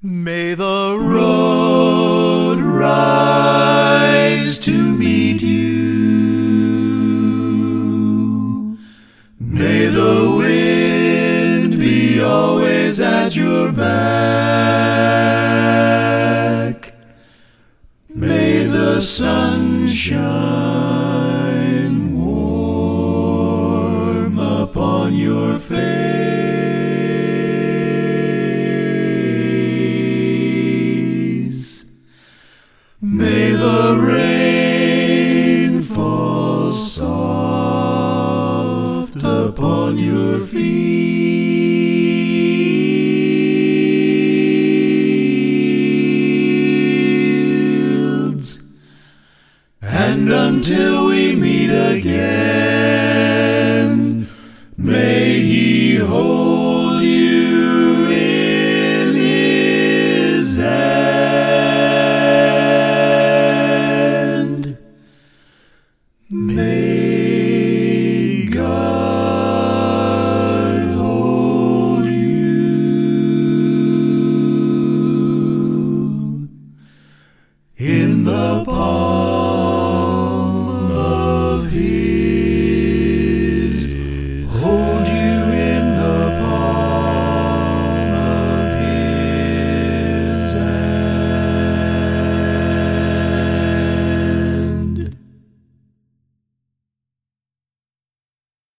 May the road rise to meet you. May the wind be always at your back. May the sun shine warm upon your face. May the rain fall soft upon your fields. And until we meet again, may He hold you in His hand. May God hold you in the